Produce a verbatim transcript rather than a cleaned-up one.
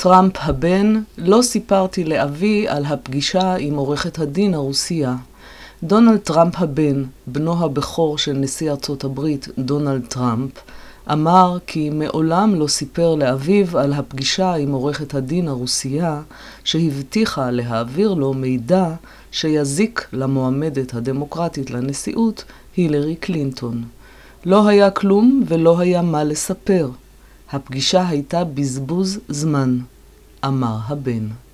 טראמפ הבן, לא סיפרתי לאבי על הפגישה עם עורכת הדין הרוסיה. דונלד טראמפ הבן, בנו הבכור של נשיא ארצות הברית, דונלד טראמפ, אמר כי מעולם לא סיפר לאביו על הפגישה עם עורכת הדין הרוסיה, שהבטיחה להעביר לו מידע שיזיק למועמדת הדמוקרטית לנשיאות, הילרי קלינטון. לא היה כלום ולא היה מה לספר. הפגישה הייתה בזבוז זמן, אמר הבן.